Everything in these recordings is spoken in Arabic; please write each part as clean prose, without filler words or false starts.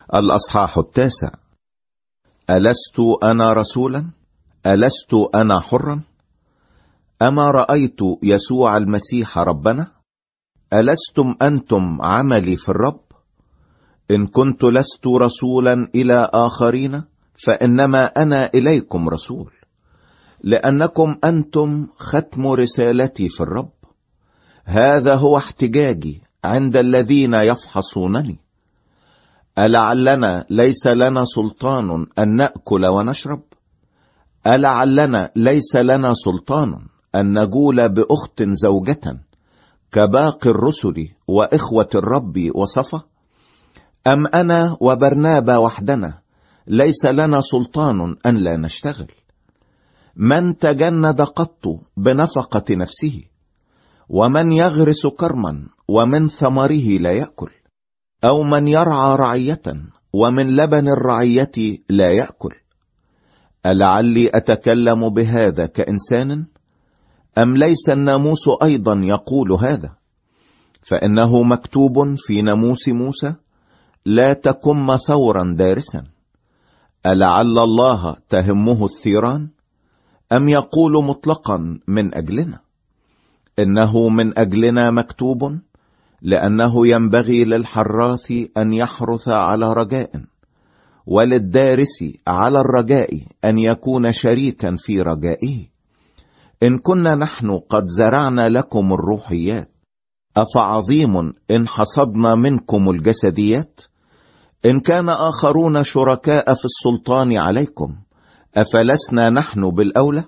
الأصحاح 9. ألست أنا رسولا؟ ألست أنا حرا؟ أما رأيت يسوع المسيح ربنا؟ ألستم أنتم عملي في الرب؟ إن كنت لست رسولا إلى آخرين فإنما أنا إليكم رسول، لأنكم أنتم ختم رسالتي في الرب. هذا هو احتجاجي عند الذين يفحصونني. ألعلنا ليس لنا سلطان أن نأكل ونشرب؟ ألعلنا ليس لنا سلطان أن نجول بأخت زوجة كباقي الرسل وإخوة الرب وصفة؟ أم أنا وبرنابا وحدنا ليس لنا سلطان أن لا نشتغل؟ من تجند قط بنفقة نفسه؟ ومن يغرس كرما ومن ثمره لا يأكل؟ أو من يرعى رعية ومن لبن الرعية لا يأكل؟ ألعلي أتكلم بهذا كإنسان؟ أم ليس الناموس أيضا يقول هذا؟ فإنه مكتوب في ناموس موسى: لا تكن ثورا دارسا. ألعل الله تهمه الثيران؟ أم يقول مطلقا من أجلنا؟ إنه من أجلنا مكتوب، لأنه ينبغي للحراث أن يحرث على رجاء، وللدارس على الرجاء أن يكون شريكا في رجائه. إن كنا نحن قد زرعنا لكم الروحيات، أفعظيم إن حصدنا منكم الجسديات؟ إن كان آخرون شركاء في السلطان عليكم، أفلسنا نحن بالأولى؟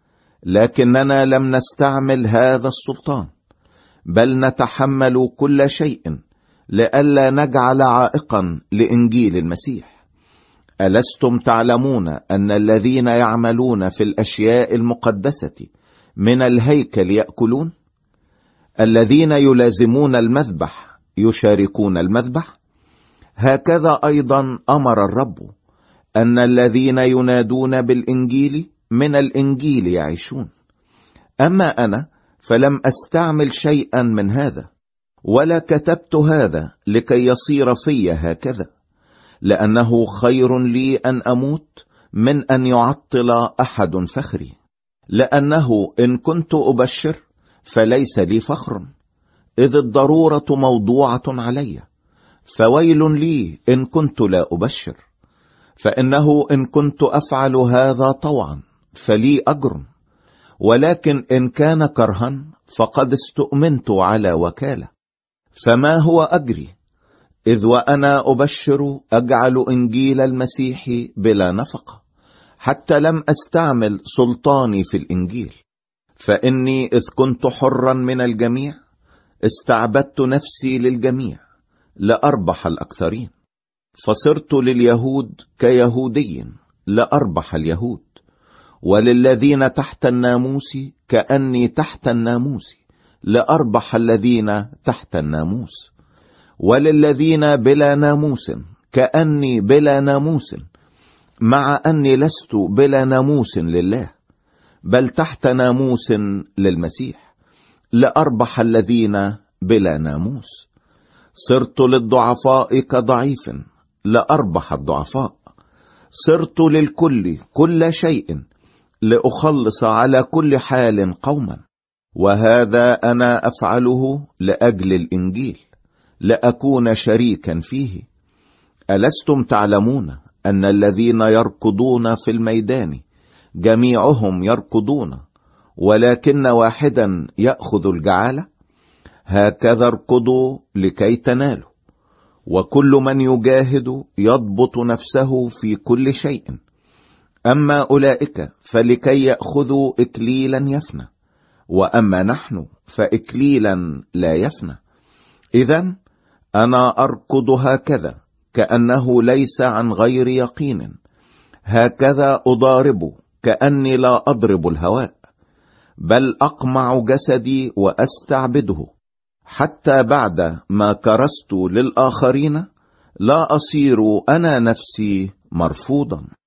لكننا لم نستعمل هذا السلطان، بل نتحمل كل شيء لئلا نجعل عائقا لإنجيل المسيح. ألستم تعلمون أن الذين يعملون في الأشياء المقدسة من الهيكل يأكلون؟ الذين يلازمون المذبح يشاركون المذبح؟ هكذا أيضا أمر الرب أن الذين ينادون بالإنجيل من الإنجيل يعيشون. أما أنا فلم أستعمل شيئا من هذا، ولا كتبت هذا لكي يصير في هكذا، لأنه خير لي أن أموت من أن يعطل أحد فخري. لأنه إن كنت أبشر فليس لي فخر، إذ الضرورة موضوعة علي. فويل لي إن كنت لا أبشر، فإنه إن كنت أفعل هذا طوعا فلي أجر، ولكن إن كان كرها فقد استؤمنت على وكالة. فما هو أجري؟ إذ وأنا أبشر أجعل إنجيل المسيح بلا نفقة، حتى لم أستعمل سلطاني في الإنجيل. فإني إذ كنت حرا من الجميع استعبدت نفسي للجميع لأربح الأكثرين. فصرت لليهود كيهودي لأربح اليهود، وللذين تحت الناموس كأني تحت الناموس لأربح الذين تحت الناموس، وللذين بلا ناموس كأني بلا ناموس، مع أني لست بلا ناموس لله، بل تحت ناموس للمسيح لأربح الذين بلا ناموس. صرت للضعفاء كضعيف لأربح الضعفاء. صرت للكل كل شيء لأخلص على كل حال قوما، وهذا أنا أفعله لأجل الإنجيل لأكون شريكا فيه. ألستم تعلمون أن الذين يركضون في الميدان جميعهم يركضون، ولكن واحدا يأخذ الجعالة؟ هكذا اركضوا لكي تنالوا. وكل من يجاهد يضبط نفسه في كل شيء. أما أولئك فلكي يأخذوا إكليلا يفنى، وأما نحن فإكليلا لا يفنى. إذن أنا أركض هكذا كأنه ليس عن غير يقين، هكذا أضارب كأني لا أضرب الهواء، بل أقمع جسدي وأستعبده، حتى بعد ما كرست للآخرين لا أصير أنا نفسي مرفوضا.